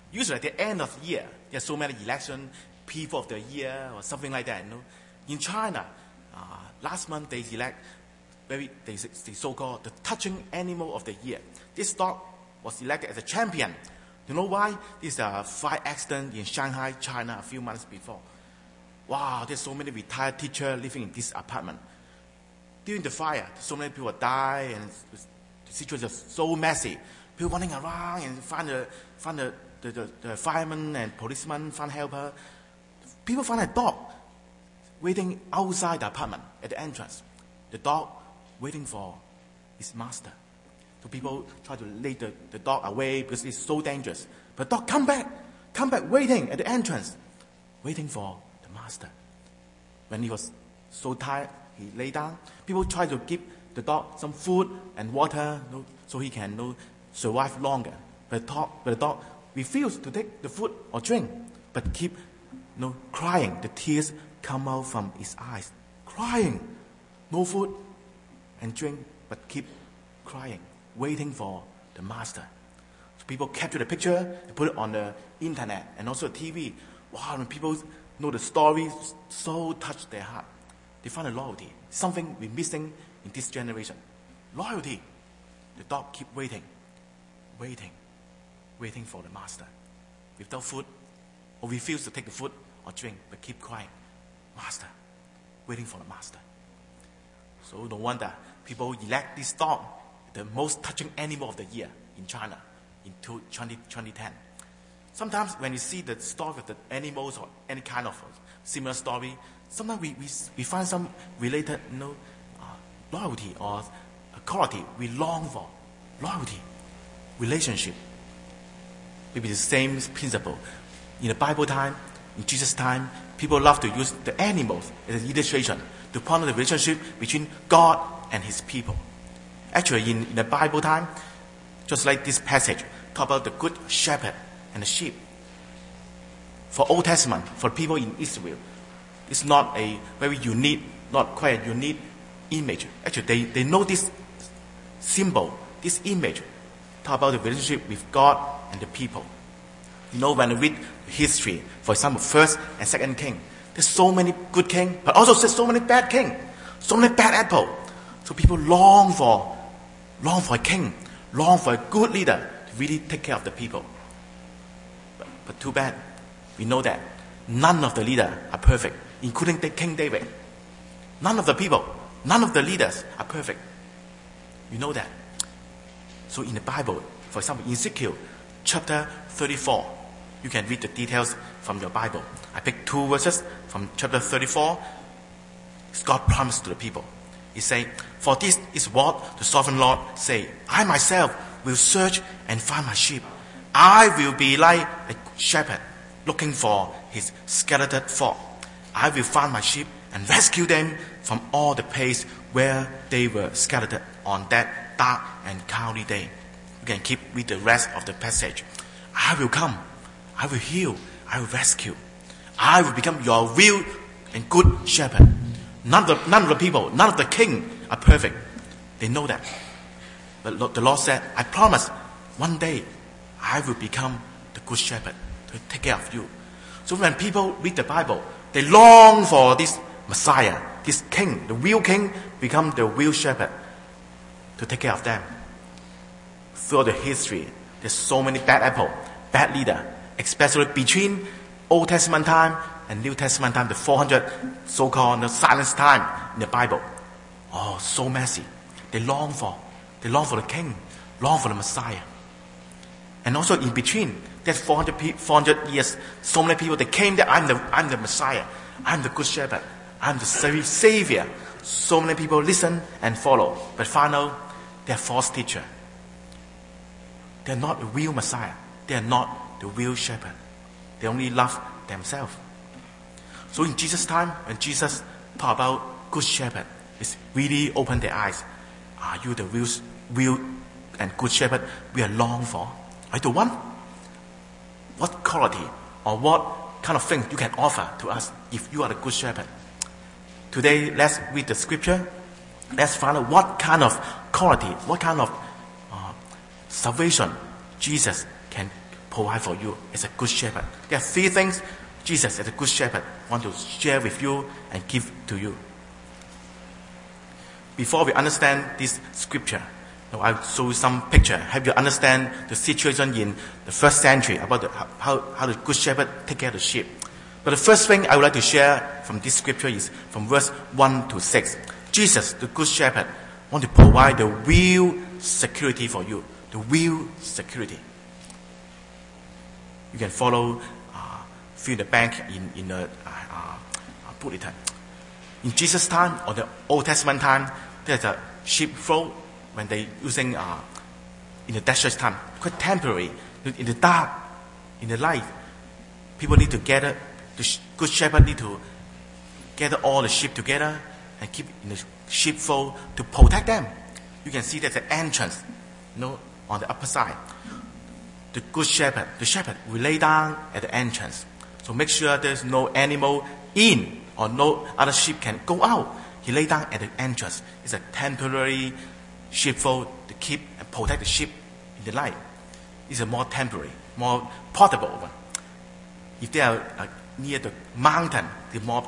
Usually at the end of the year, there's so many election, people of the year or something like that. In China, last month they elect they so-called the touching animal of the year. This dog was elected as a champion. You know why? This is a fire accident in Shanghai, China, a few months before. Wow, there's so many retired teachers living in this apartment. During the fire, so many people died, and the situation was so messy. People running around and find the firemen and policemen, find helper. People find a dog waiting outside the apartment at the entrance. The dog waiting for his master. So people try to lay the dog away because it's so dangerous. But the dog come back waiting at the entrance, waiting for the master. When he was so tired, he lay down. People try to give the dog some food and water so he can survive longer. But the dog refused to take the food or drink, but keep crying. The tears come out from his eyes. Crying. No food and drink, but keep crying, waiting for the master. So people capture the picture and put it on the internet and also TV. Wow, when people know the story, so touched their heart. They find a loyalty. Something we're missing in this generation. Loyalty. The dog keep waiting for the master. Without food, or refuse to take the food or drink, but keep crying. Master. Waiting for the master. So no wonder people elect this dog the most touching animal of the year in China in 2010. Sometimes when you see the story of the animals or any kind of similar story, sometimes we find some related loyalty or quality we long for. Loyalty, relationship. Maybe the same principle. In the Bible time, in Jesus' time, people love to use the animals as an illustration to point out the relationship between God and His people. Actually, in the Bible time, just like this passage, talk about the good shepherd and the sheep. For Old Testament, for people in Israel, it's not a very unique, not quite a unique image. Actually, they know this symbol, this image, talk about the relationship with God and the people. When you read history, for example, First and Second King, there's so many good king, but also there's so many bad king, so many bad apple. So people long for a king, long for a good leader to really take care of the people. But too bad, we know that none of the leaders are perfect, including King David. None of the people, none of the leaders are perfect. We know that. So in the Bible, for example, in Ezekiel chapter 34, you can read the details from your Bible. I picked 2 verses from chapter 34. God promised to the people. He said, "For this is what the sovereign Lord say, I myself will search and find my sheep. I will be like a shepherd looking for his scattered flock. I will find my sheep and rescue them from all the places where they were scattered on that dark and cloudy day." You can keep read the rest of the passage. I will come. I will heal. I will rescue. I will become your real and good shepherd. None of the people, none of the king are perfect. They know that. But the Lord said, I promise one day I will become the good shepherd to take care of you. So when people read the Bible, they long for this Messiah, this king, the real king, become the real shepherd to take care of them. Throughout the history, there's so many bad apple, bad leader, especially between Old Testament time and New Testament time, the 400 so-called silence time in the Bible. Oh, so messy. They long for the king, long for the Messiah. And also in between, there's 400 years, so many people, they came that I'm the Messiah, I'm the good shepherd, I'm the savior. So many people listen and follow, but find out they're false teacher. They're not the real Messiah. They're not the real shepherd. They only love themselves. So in Jesus' time, when Jesus talked about good shepherd, it's really opened their eyes. Are you the real and good shepherd we are long for? Are you the one? What quality or what kind of thing you can offer to us if you are the good shepherd? Today, let's read the scripture. Let's find out what kind of quality, what kind of salvation Jesus can provide for you as a good shepherd. There are 3 things Jesus as a good shepherd want to share with you and give to you. Before we understand this scripture, I'll show you some picture, help you understand the situation in the first century about how the good shepherd take care of the sheep. But the first thing I would like to share from this scripture is from verse 1 to 6. Jesus, the good shepherd, want to provide the real security for you. The real security. You can follow, fill the bank in the bulletin. In Jesus' time, or the Old Testament time, there's a sheepfold when they using in the desert time, quite temporary. In the dark, in the light, people need to gather. The good shepherd need to gather all the sheep together and keep in the sheepfold to protect them. You can see there's an entrance, on the upper side. The good shepherd, the shepherd will lay down at the entrance. So make sure there's no animal in or no other sheep can go out. He lay down at the entrance. It's a temporary sheepfold to keep and protect the sheep in the night. It's a more temporary, more portable one. If they are near the mountain, the more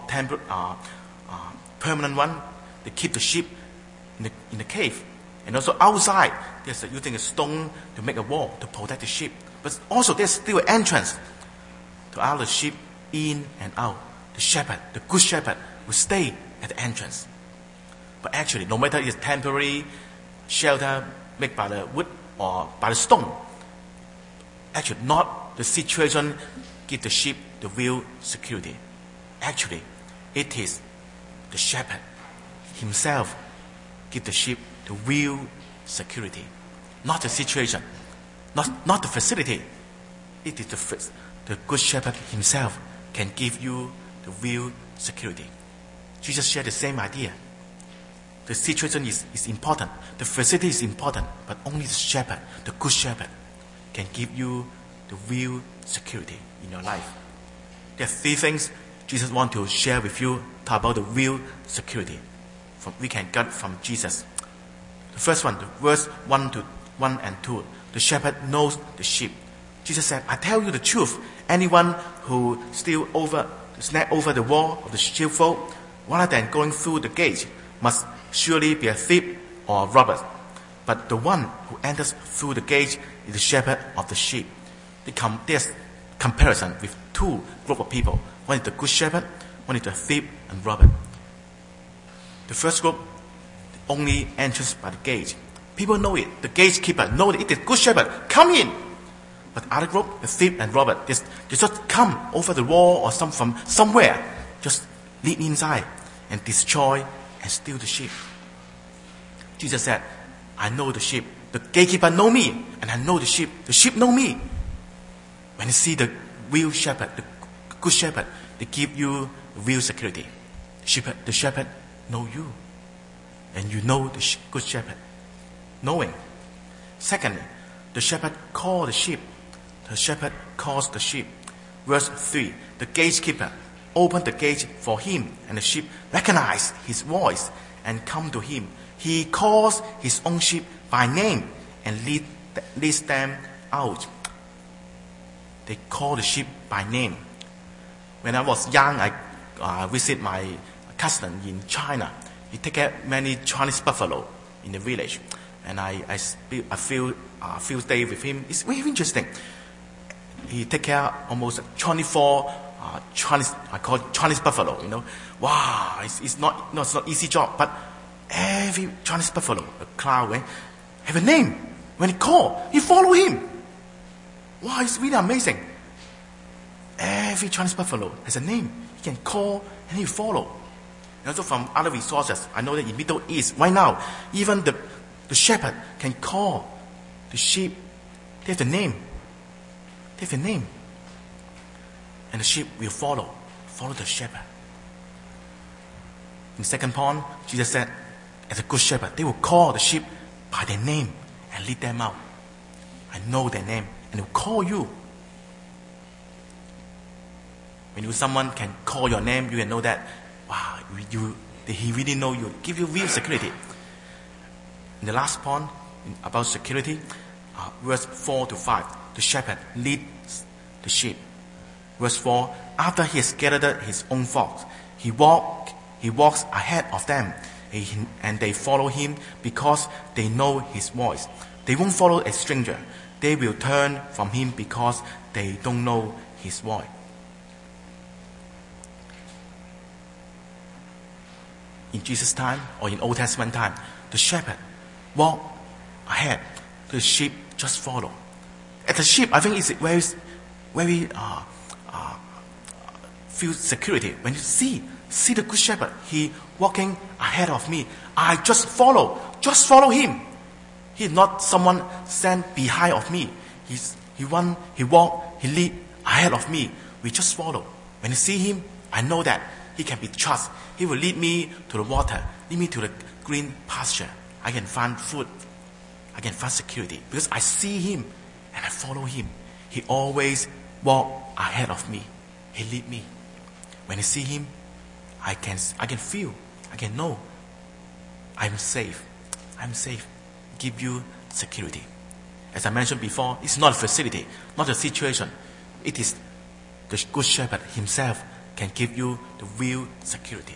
permanent one, they keep the sheep in the cave. And also outside, there's using a stone to make a wall to protect the sheep. But also there's still an entrance to allow the sheep in and out. The shepherd, the good shepherd, will stay at the entrance. But actually, no matter it's temporary shelter made by the wood or by the stone, actually not the situation give the sheep the real security. Actually, it is the shepherd himself give the sheep the real security. Not the situation, not the facility. It is the good shepherd himself can give you the real security. Jesus shared the same idea. The situation is important. The facility is important. But only the shepherd, the good shepherd, can give you the real security in your life. There are 3 things Jesus wants to share with you about the real security we can get from Jesus. The first one, the verse 1 and 2. The shepherd knows the sheep. Jesus said, I tell you the truth. Anyone who snap over the wall of the sheepfold, rather than going through the gate, must surely be a thief or a robber. But the one who enters through the gate is the shepherd of the sheep. There's comparison with 2 groups of people. One is the good shepherd, one is the thief and robber. The first group only enters by the gate. People know it. The gatekeeper knows it is good shepherd. Come in. But other group, the thief and robber, they just come over the wall or from somewhere, just lead inside and destroy and steal the sheep. Jesus said, I know the sheep. The gatekeeper know me, and I know the sheep. The sheep know me. When you see the real shepherd, the good shepherd, they give you real security. The shepherd know you, and you know the good shepherd. Knowing. Secondly, the shepherd call the sheep. The shepherd calls the sheep. Verse 3, the gatekeeper opened the gate for him, and the sheep recognize his voice and come to him. He calls his own sheep by name and leads them out. They call the sheep by name. When I was young, I visit my cousin in China. He take care of many Chinese buffalo in the village, and I few days with him. It's very interesting. He take care of almost 24 Chinese, I call it Chinese buffalo. Wow, it's not easy job, but every Chinese buffalo, a cloud, have a name. When he call, he follow him. Wow, it's really amazing. Every Chinese buffalo has a name. He can call and he follow. And also from other resources, I know that in Middle East right now, even the shepherd can call the sheep. They have a name. They have a name. And the sheep will follow the shepherd. In the second point, Jesus said, as a good shepherd, they will call the sheep by their name and lead them out. I know their name, and they will call you. When someone can call your name, you can know that, wow, he really know you, give you real security. In the last point about security, verse 4 to 5, the shepherd leads the sheep. Verse 4, after he has gathered his own flock, he walks ahead of them, and they follow him because they know his voice. They won't follow a stranger. They will turn from him because they don't know his voice. In Jesus' time or in Old Testament time, the shepherd walk ahead. The sheep just follow. As a sheep, I think it's very feel security. When you see the good shepherd, he walking ahead of me. I just follow him. He's not someone stand behind of me. He walk, he lead ahead of me. We just follow. When you see him, I know that he can be trusted. He will lead me to the water, lead me to the green pasture. I can find food. I can find security because I see him and I follow him. He always walk ahead of me. He lead me. When I see him, I can feel, I can know I'm safe. I'm safe. Give you security. As I mentioned before, it's not a facility, not a situation. It is the good shepherd himself can give you the real security.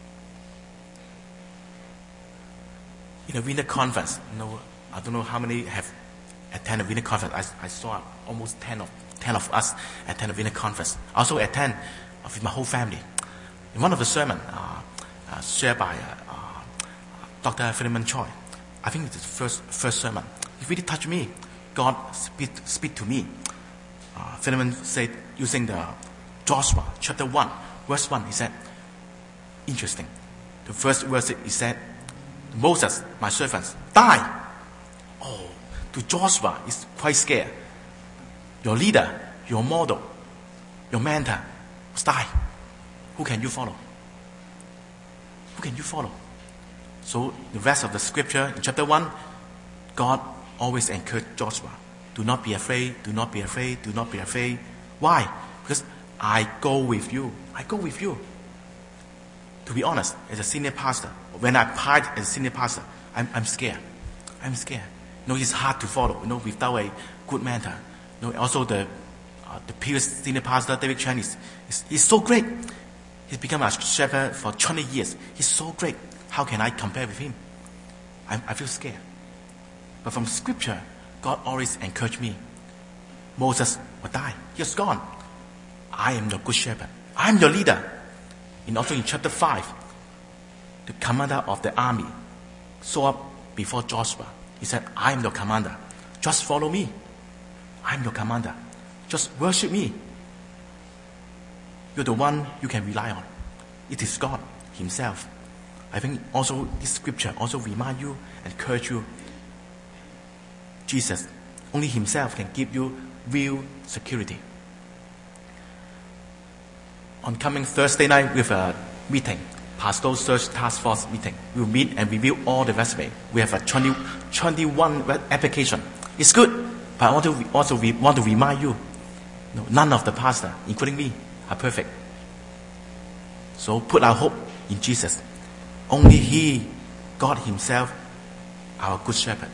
In a winter conference, I don't know how many have attended a winter conference. I saw almost 10 of us attend a winter conference. I also attend with my whole family. In one of the sermons shared by Dr. Philemon Choi, I think it's the first sermon. It really touched me. God speak to me. Philemon said, using the Joshua chapter 1, verse 1, he said, interesting. The first verse, he said, Moses, my servants, die. Oh, to Joshua, he's quite scared. Your leader, your model, your mentor must die. Who can you follow? Who can you follow? So the rest of the scripture in chapter 1, God always encouraged Joshua. Do not be afraid, do not be afraid, do not be afraid. Why? Because I go with you. I go with you. To be honest, as a senior pastor, when I applied as a senior pastor, I'm scared. I'm scared. It's hard to follow, without a good mentor. Also the previous senior pastor, David Chen, he's so great. He's become a shepherd for 20 years. He's so great. How can I compare with him? I feel scared. But from scripture, God always encouraged me. Moses will die. He's gone. I am the good shepherd. I am your leader. And also in chapter 5, the commander of the army saw up before Joshua. He said, I am your commander. Just follow me. I am your commander. Just worship me. You're the one you can rely on. It is God himself. I think also this scripture also remind you, encourage you. Jesus, only himself can give you real security. On coming Thursday night, we have a meeting, Pastoral Search Task Force meeting. We'll meet and review all the resume. We have a 21 application. It's good, but I want to remind you, none of the pastors, including me, are perfect. So put our hope in Jesus. Only he, God himself, our good shepherd.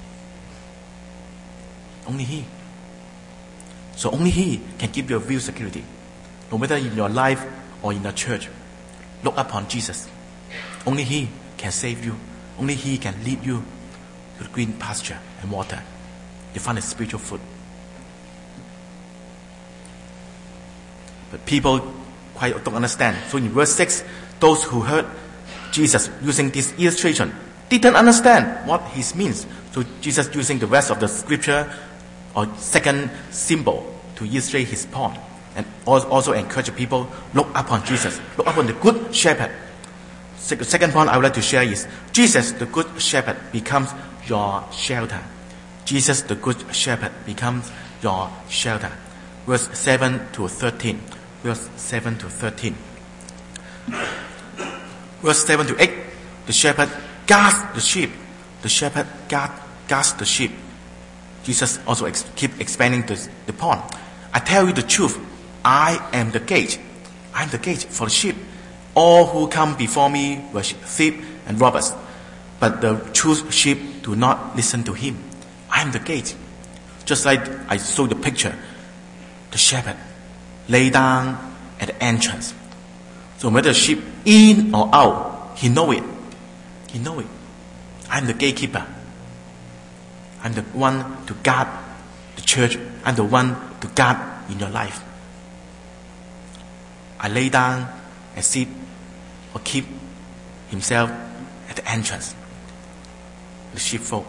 Only he. So only he can give you a real security. No matter in your life or in the church, look upon Jesus. Only he can save you. Only he can lead you to the green pasture and water. You find a spiritual food. But people quite don't understand. So in verse 6, those who heard Jesus using this illustration didn't understand what he means. So Jesus using the rest of the scripture or second symbol to illustrate his point. And also encourage people, look upon Jesus. Look upon the good shepherd. The second point I would like to share is, Jesus, the good shepherd, becomes your shelter. Jesus, the good shepherd, becomes your shelter. Verse 7 to 13. Verse 7 to 13. Verse 7 to 8. The shepherd guards the sheep. The shepherd guards the sheep. Jesus also keep expanding the point. I tell you the truth. I am the gate. I am the gate for the sheep. All who come before me were thieves and robbers, but the true sheep do not listen to him. I am the gate. Just like I saw the picture, the shepherd lay down at the entrance. So whether the sheep in or out, he know it. He know it. I'm the gatekeeper. I'm the one to guard the church. I'm the one to guard in your life. I lay down and sit or keep himself at the entrance. The sheepfold.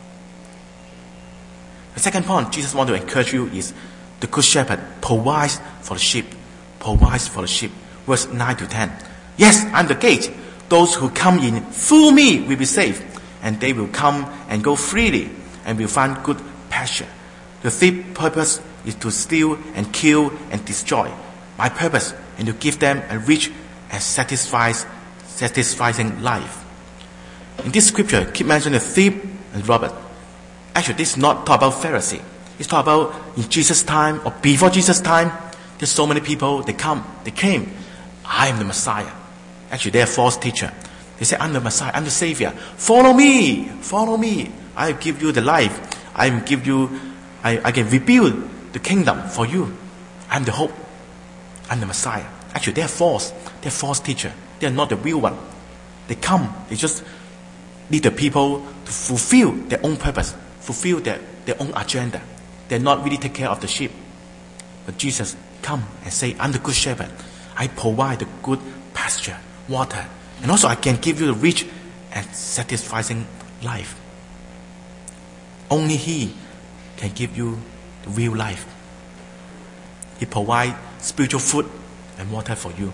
The second point Jesus wants to encourage you is the good shepherd provides for the sheep. Provides for the sheep. Verse 9 to 10. Yes, I'm the gate. Those who come in through me will be saved, and they will come and go freely and will find good pasture. The thief's purpose is to steal and kill and destroy. My purpose is to give them a rich and satisfying life. In this scripture, keep mentioning the thief and robber. Actually, this is not talk about Pharisee. It's talk about in Jesus' time or before Jesus' time. There's so many people, they came. I am the Messiah. Actually, they're a false teacher. They say, I'm the Messiah, I'm the Savior. Follow me. I give you the life. I can rebuild the kingdom for you. I'm the hope. I'm the Messiah. Actually, they're false. They're false teacher. They're not the real one. They come. They just need the people to fulfill their own purpose, fulfill their own agenda. They're not really take care of the sheep. But Jesus come and say, I'm the good shepherd. I provide the good pasture, water, and also I can give you the rich and satisfying life. Only He can give you the real life. He provides spiritual food and water for you.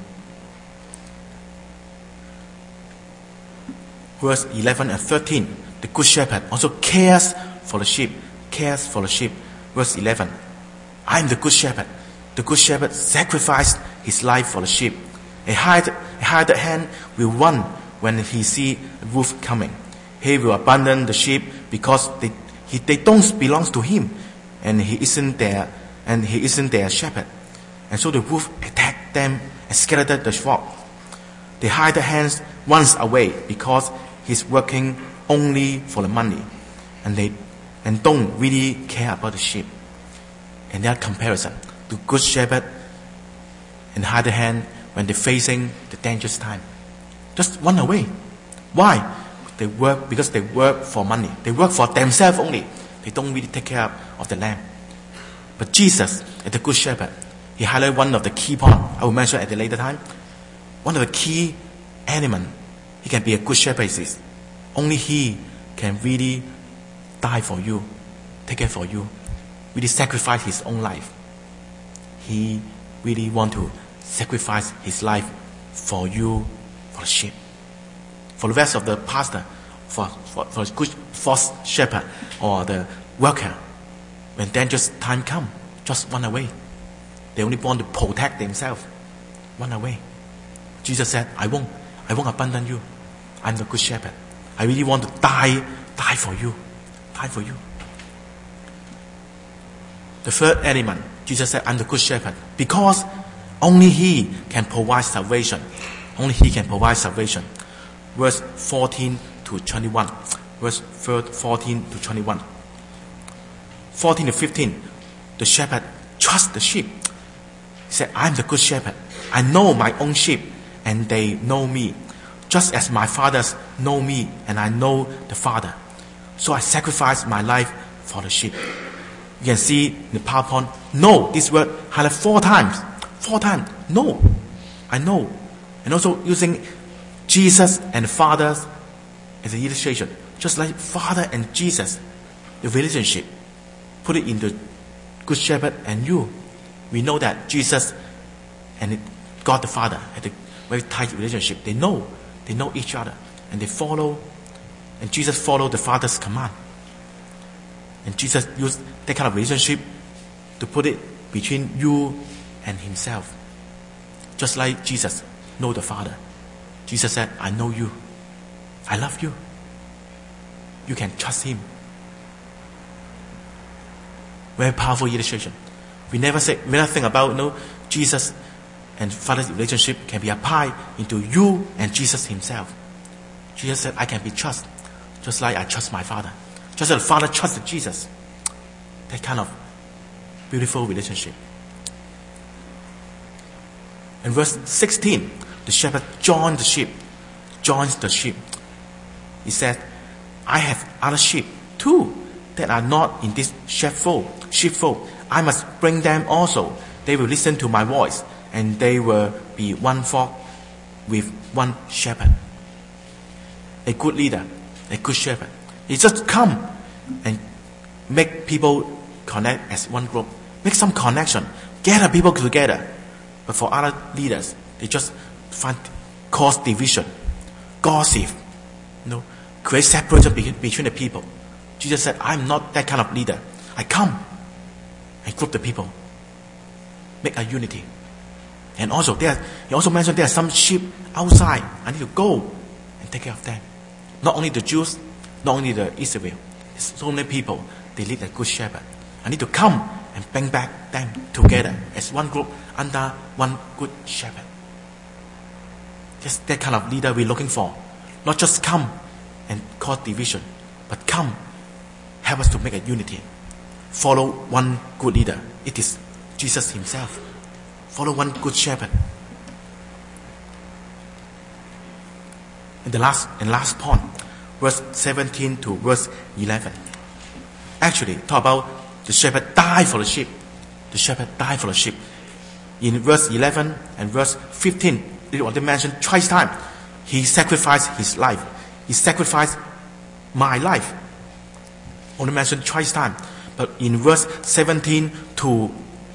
Verse 11 and 13. The good shepherd also cares for the sheep. Cares for the sheep. Verse 11. I am the good shepherd. The good shepherd sacrificed his life for the sheep. A hired hand will run when he see a wolf coming. He will abandon the sheep because they don't belong to him, and he isn't their shepherd. And so the wolf attacked them and scattered the flock. The hired hand runs away because he's working only for the money, and don't really care about the sheep. And that comparison, the good shepherd and hired hand when they're facing the dangerous time, just run away. Why? Because they work for money. They work for themselves only. They don't really take care of the lamb. But Jesus, as the good shepherd, he highlighted one of the key points I will mention at a later time. One of the key elements he can be a good shepherd is only he can really die for you, take care for you, really sacrifice his own life. He really want to sacrifice his life for you, for the sheep. For the rest of the pastor, for the good false shepherd or the worker, when dangerous time come, just run away. They only want to protect themselves. Run away. Jesus said, I won't abandon you. I'm the good shepherd. I really want to die for you. Die for you. The third element, Jesus said, I'm the good shepherd. Because only He can provide salvation. Only He can provide salvation. Verse 14 to 21. Verse 14 to 21. 14 to 15. The shepherd trusts the sheep. He said, I'm the good shepherd. I know my own sheep, and they know me. Just as my fathers know me, and I know the Father. So I sacrifice my life for the sheep. You can see in the PowerPoint, no, this word highlighted 4 times. 4 times. No. I know. And also using Jesus and the Father as an illustration. Just like Father and Jesus, the relationship. Put it in the Good Shepherd and you. We know that Jesus and God the Father had a very tight relationship. They know each other. And they follow. And Jesus followed the Father's command. And Jesus used that kind of relationship to put it between you and Himself. Just like Jesus know the Father. Jesus said, I know you. I love you. You can trust Him. Very powerful illustration. We never think about Jesus and Father's relationship can be applied into you and Jesus Himself. Jesus said, I can be trusted, just like I trust my Father. Just as the Father trusted Jesus. that kind of beautiful relationship. In verse 16, the shepherd joins the sheep. He said, I have other sheep too that are not in this sheepfold. I must bring them also. They will listen to my voice, and they will be one flock with one shepherd. A good leader, a good shepherd. He just come and make people connect as one group. Make some connection. Gather people together. But for other leaders, they just cause division, gossip, create separation between the people. Jesus said, I'm not that kind of leader. I come and group the people, make a unity. And also, he also mentioned there are some sheep outside. I need to go and take care of them. Not only the Jews, not only the Israel. There's so many people, they need a good shepherd. I need to come and bring back them together as one group under one good shepherd. Just that kind of leader we're looking for. Not just come and cause division, but come, help us to make a unity. Follow one good leader. It is Jesus himself. Follow one good shepherd. And the last point, verse 17 to verse 11. Actually, talk about the shepherd died for the sheep. The shepherd died for the sheep. In verse 11 and verse 15, it was mentioned twice time. He sacrificed his life. He sacrificed my life. Only mentioned twice time. But in verse 17 to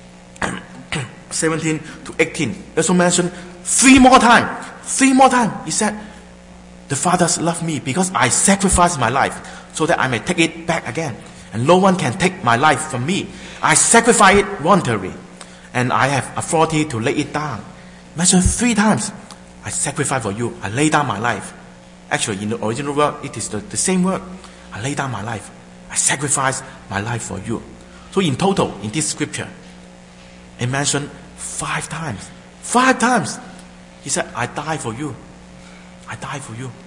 18, also mentioned three more times. He said, the fathers love me because I sacrificed my life so that I may take it back again. And no one can take my life from me. I sacrifice it voluntarily. And I have authority to lay it down. Mentioned 3 times. I sacrifice for you. I lay down my life. Actually, in the original word, it is the same word. I lay down my life. I sacrifice my life for you. So in total, in this scripture, it mentioned 5 times. 5 times. He said, I die for you. I die for you.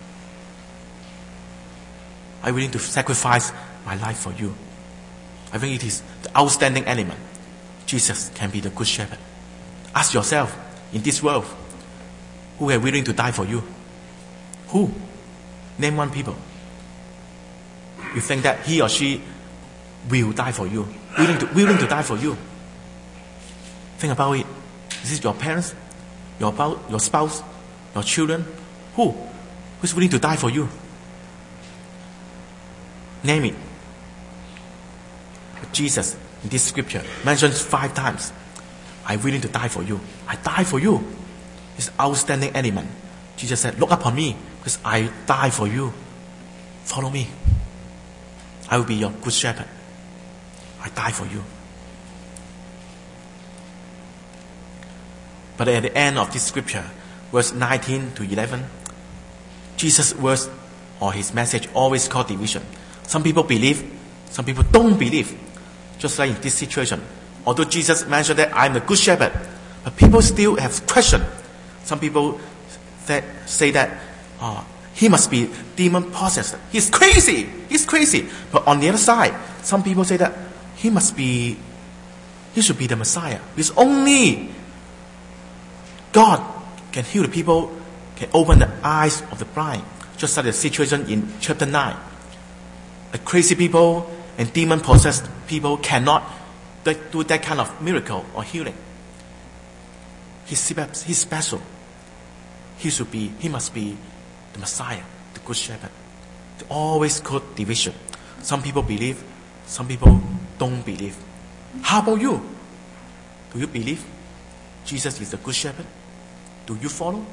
I'm willing to sacrifice my life for you. I think it is the outstanding element. Jesus can be the good shepherd. Ask yourself, in this world, who are willing to die for you? Who? Name one people. You think that he or she will die for you, willing to die for you. Think about it. Is it your parents, your spouse, your children? Who's willing to die for you? Name it. But Jesus, in this scripture, mentions 5 times, I'm willing to die for you. I die for you. It's outstanding element. Jesus said, look upon me, because I die for you. Follow me. I will be your good shepherd. I die for you. But at the end of this scripture, verse 19 to 11, Jesus' words or his message always cause division. Some people believe, some people don't believe. Just like in this situation. Although Jesus mentioned that I'm the good shepherd, but people still have questions. Some people say that he must be demon possessed. He's crazy. But on the other side, some people say that he should be the Messiah. Because only God can heal the people, can open the eyes of the blind. Just like the situation in chapter 9. The crazy people and demon-possessed people cannot do that kind of miracle or healing. He's special. He must be the Messiah, the good shepherd. They always cause division. Some people believe, some people don't believe. How about you? Do you believe Jesus is the good shepherd? Do you follow?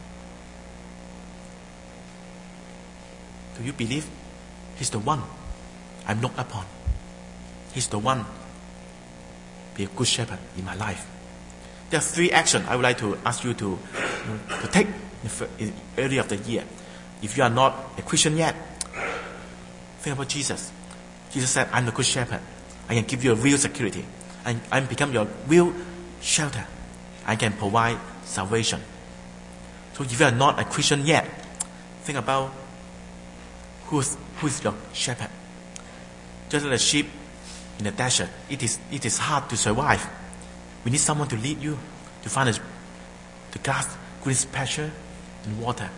Do you believe he's the one I'm looked upon? He's the one be a good shepherd in my life. There are 3 actions I would like to ask you to take in early of the year. If you are not a Christian yet, think about Jesus. Jesus said, I'm the good shepherd. I can give you a real security. I become your real shelter. I can provide salvation. So if you are not a Christian yet, think about who is your shepherd. Just like the sheep in the desert, it is hard to survive. We need someone to lead you to find the grass, green pasture, and water.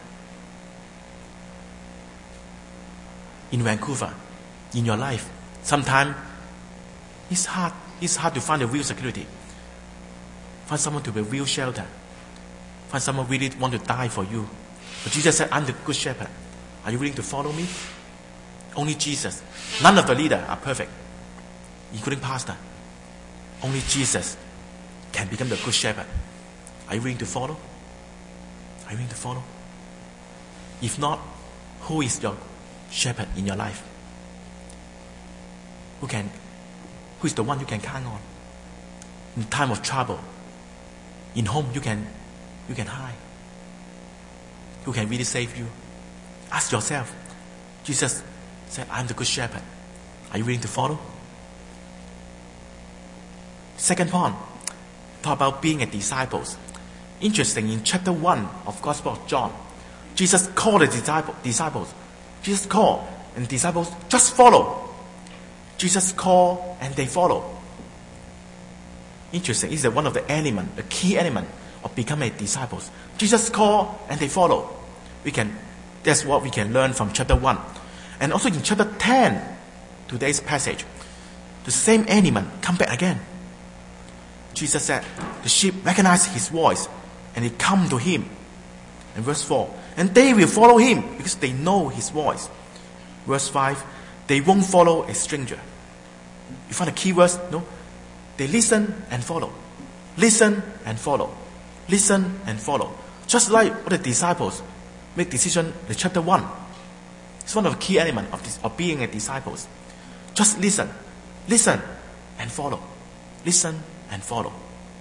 In Vancouver, in your life, sometimes it's hard to find a real security. Find someone to be real shelter. Find someone really want to die for you. But Jesus said, I'm the good shepherd. Are you willing to follow me? Only Jesus. None of the leaders are perfect, including pastor. Only Jesus can become the good shepherd. Are you willing to follow? Are you willing to follow? If not, who is your shepherd in your life? Who is the one you can count on? In time of trouble, in home you can hide. Who can really save you? Ask yourself. Jesus said, I'm the good shepherd. Are you willing to follow? Second point, talk about being a disciple. Interesting, in chapter 1 of Gospel of John, Jesus called the disciples. Jesus called, and the disciples just follow. Jesus called and they follow. Interesting. It's one of the key element of becoming a disciple. Jesus called and they follow. That's what we can learn from chapter 1. And also in chapter 10, today's passage, the same element come back again. Jesus said, the sheep recognize his voice and they come to him. And verse 4, and they will follow him because they know his voice. Verse 5, they won't follow a stranger. You find the key words? No? They listen and follow. Listen and follow. Listen and follow. Just like what the disciples make decision in chapter 1. It's one of the key elements of being a disciple. Just listen. Listen and follow. Listen and follow.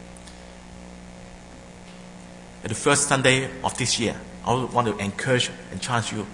At the first Sunday of this year, I want to encourage and challenge you.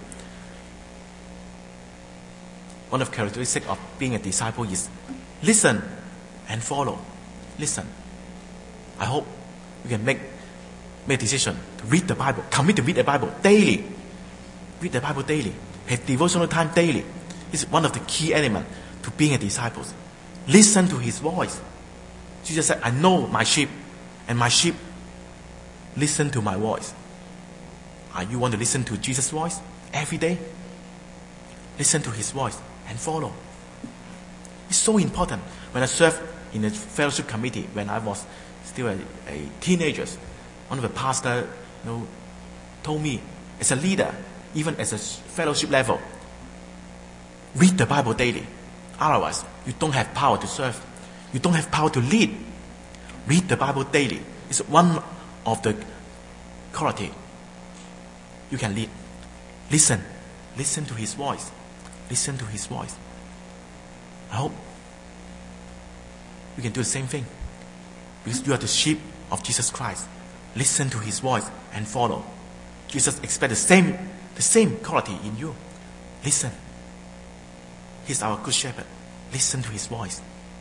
One of the characteristics of being a disciple is listen and follow. Listen. I hope you can make a decision to read the Bible. Commit to read the Bible daily. Read the Bible daily. Have devotional time daily. It's one of the key elements to being a disciple. Listen to his voice. Jesus said, I know my sheep, and my sheep listen to my voice. You want to listen to Jesus' voice every day? Listen to his voice and follow. It's so important. When I served in a fellowship committee, when I was still a teenager, one of the pastors told me, as a leader, even as a fellowship level, read the Bible daily. Otherwise, you don't have power to serve. You don't have power to lead. Read the Bible daily. It's one of the quality you can lead. Listen. Listen to his voice. Listen to his voice. I hope you can do the same thing. Because you are the sheep of Jesus Christ. Listen to his voice and follow. Jesus expects the same quality in you. Listen. He's our good shepherd. Listen to his voice.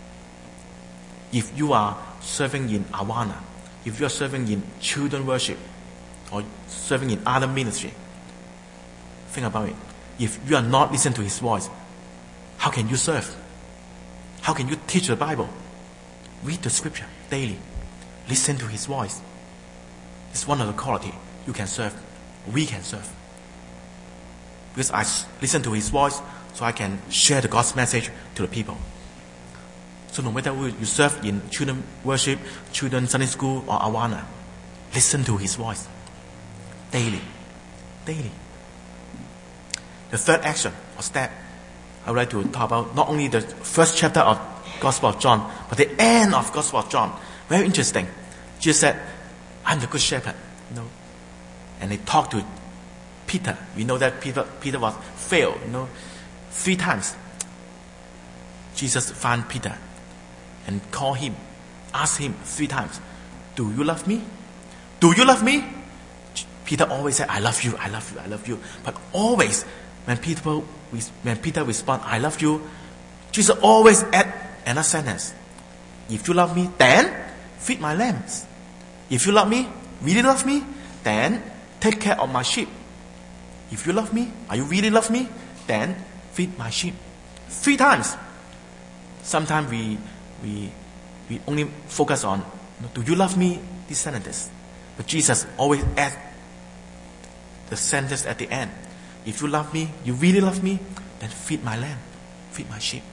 If you are serving in Awana, if you are serving in children worship, or serving in other ministry, think about it. If you are not listening to his voice, how can you serve? How can you teach the Bible? Read the scripture daily. Listen to his voice. It's one of the quality you can serve. We can serve. Because I listen to his voice, so I can share the God's message to the people. So no matter who you serve in children worship, children Sunday school, or Awana, listen to his voice. Daily. Daily. The third action or step I would like to talk about, not only the first chapter of Gospel of John, but the end of Gospel of John. Very interesting. Jesus said, I'm the good shepherd. And they talked to Peter. We know that Peter was failed, 3 times. Jesus found Peter and called him, asked him 3 times, do you love me? Do you love me? Peter always said, I love you, I love you, I love you. But always, when Peter responds, I love you, Jesus always add another sentence. If you love me, then feed my lambs. If you love me, really love me, then take care of my sheep. If you love me, are you really love me? Then feed my sheep. 3 times. Sometimes we only focus on, do you love me? This sentence. But Jesus always adds the sentence at the end. If you love me, you really love me, then feed my lamb, feed my sheep.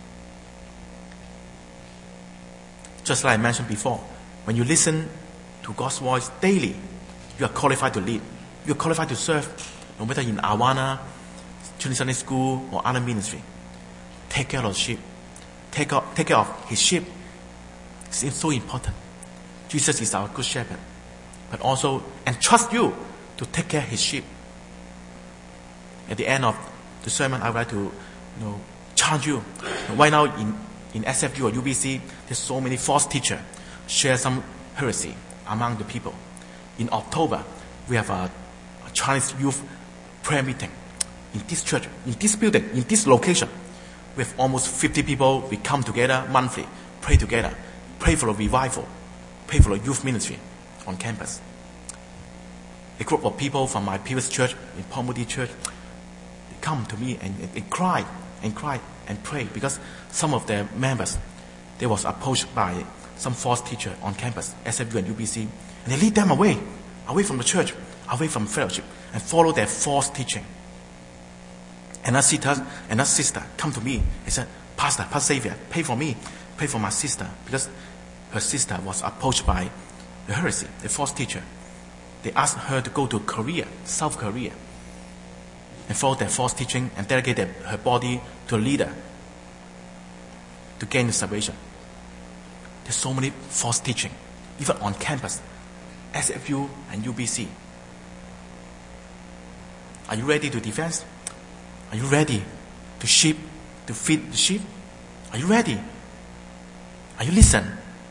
Just like I mentioned before, when you listen to God's voice daily, you are qualified to lead. You are qualified to serve, no matter in Awana, Trinity Sunday School, or other ministry. Take care of the sheep. Take care of his sheep. It's so important. Jesus is our good shepherd, but also entrust you to take care of his sheep. At the end of the sermon, I would like to challenge you. Right now in SFU or UBC, there's so many false teachers share some heresy among the people. In October, we have a Chinese youth prayer meeting in this church, in this building, in this location. We have almost 50 people. We come together monthly, pray together, pray for a revival, pray for a youth ministry on campus. A group of people from my previous church, in Palmody Church, they come to me and cry and pray because some of their members, they was approached by some false teacher on campus, SFU and UBC, and they lead them away from the church, away from fellowship, and follow their false teaching. And that sister come to me and said, Pastor Xavier, pray for me, pray for my sister, because her sister was approached by the heresy, the false teacher. They asked her to go to Korea, South Korea, and follow their false teaching and dedicate her body to a leader to gain the salvation. There's so many false teaching, even on campus, SFU and UBC. Are you ready to defend? Are you ready to feed the sheep? Are you ready? Are you listen?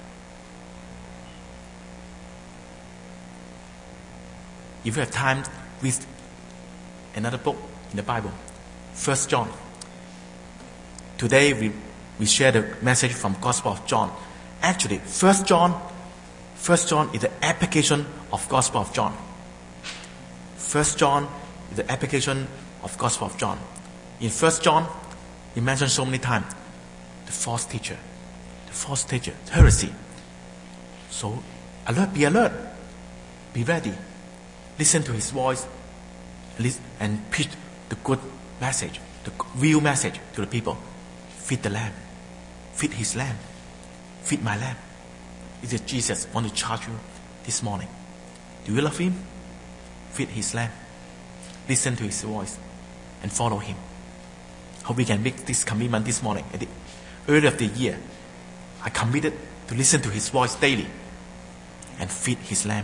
If you have time, read another book in the Bible, 1 John. Today we share the message from Gospel of John. Actually, 1 John is the application of Gospel of John. 1 John is the application of Gospel of John. In 1 John, he mentioned so many times the false teacher, heresy. So be alert, be ready. Listen to his voice and preach the good message, the real message to the people. Feed the lamb, feed his lamb, feed my lamb. It is Jesus want to charge you this morning. Do you love him? Feed his lamb. Listen to his voice and follow him. Hope we can make this commitment this morning. At the early of the year, I committed to listen to his voice daily and feed his lamb.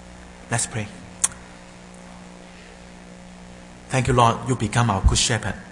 Let's pray. Thank you, Lord. You become our good shepherd.